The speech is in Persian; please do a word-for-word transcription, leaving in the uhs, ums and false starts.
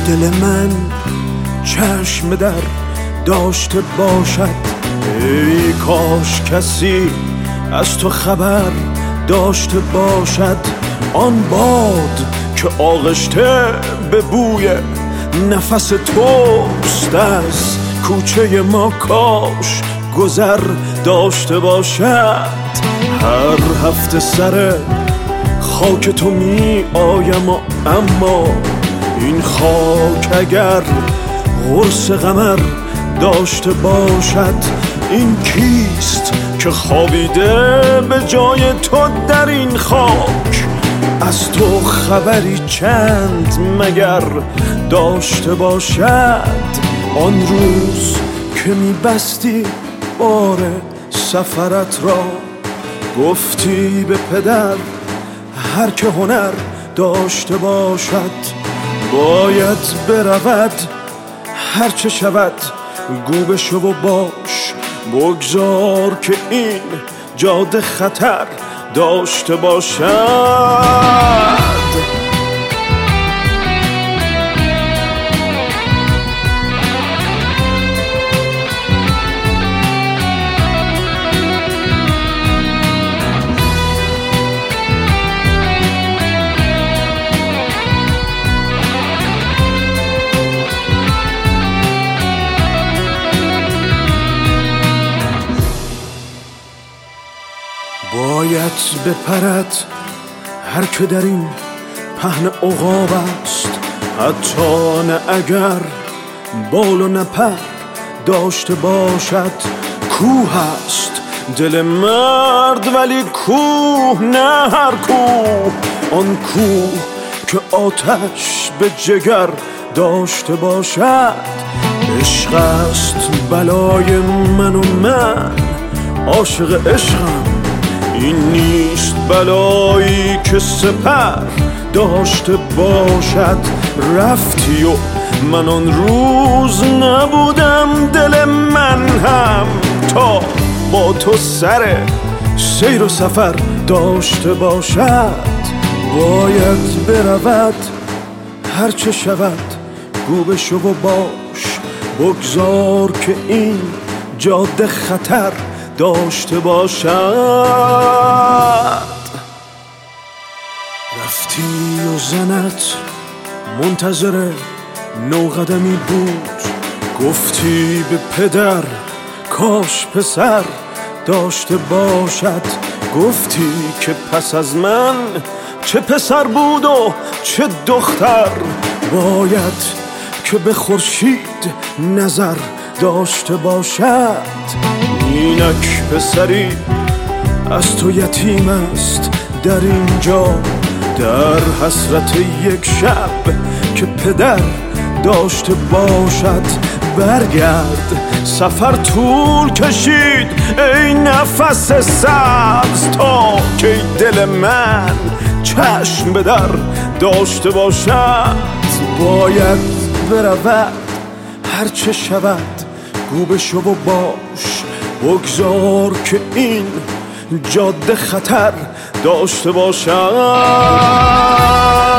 دل من چشم در داشته باشد، ای کاش کسی از تو خبر داشته باشد. آن باد که آغشته به بوی نفس توست از کوچه ما کاش گذر داشته باشد. هر هفته سر خاک تو می آیم و اما این خاک اگر قرص قمر داشته باشد. این کیست که خوابیده به جای تو در این خاک؟ از تو خبری چند مگر داشته باشد؟ آن روز که می بستی بار سفرت را، گفتی به پدر هر که هنر داشته باشد باید برود، هر چه شود گو بشو و باش. بگذار که این جاده خطر داشته باشد. باید بپرد هر که در این پهن عقاب است، حتی نه اگر بال و نپر داشته باشد. کوه است دل مرد ولی کوه نه هر کوه، آن کوه که آتش به جگر داشته باشد. عشق است بلای من و من عاشق عشقم، این نیست بلایی که سپر داشته باشد. رفتی و من آن روز نبودم، دل من هم تا با تو سر سیر و سفر داشته باشد. باید برود هر چه شود گو بشو و باش. بگذار که این جاده خطر داشته باشد. رفتی و زنت منتظر نوقدمی بود، گفتی به پدر کاش پسر داشته باشد. گفتی که پس از من چه پسر بود و چه دختر، باید که به خورشید نظر داشته باشد. اینک پسری از تو یتیم است در اینجا، در حسرت یک شب که پدر داشته باشد. برگرد سفر طول کشید ای نفس سبز، تا که دل من چشم به در داشته باشد. باید برود هر چه شود گو بشو و باش. بگذار که این جاده خطر داشته باشد.